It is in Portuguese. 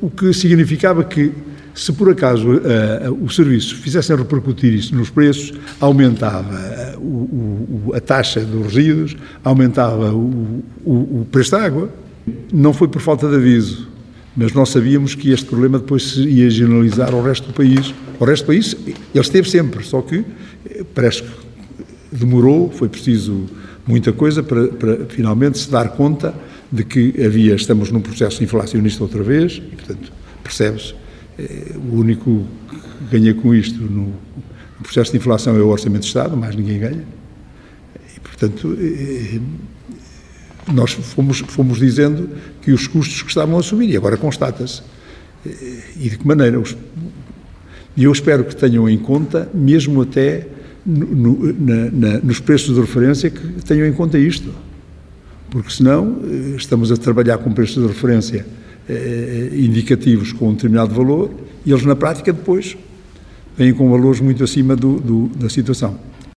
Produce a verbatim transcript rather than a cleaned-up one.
o que significava que, se por acaso uh, uh, os serviços fizessem repercutir isso nos preços, aumentava uh, o, o, a taxa dos resíduos, aumentava o, o, o preço da água. Não foi por falta de aviso, mas nós sabíamos que este problema depois se ia generalizar ao resto do país. O resto do país, ele esteve sempre, só que parece que demorou, foi preciso muita coisa para, para finalmente se dar conta de que havia, estamos num processo inflacionista outra vez, e portanto, percebe-se, o único que ganha com isto no, no processo de inflação é o Orçamento de Estado, mais ninguém ganha, e portanto, nós fomos, fomos dizendo que os custos que estavam a subir, e agora constata-se, e de que maneira, e eu espero que tenham em conta, mesmo até no, no, na, na, nos preços de referência, que tenham em conta isto. Porque senão estamos a trabalhar com preços de referência eh, indicativos com um determinado valor e eles na prática depois vêm com valores muito acima do, do, da situação.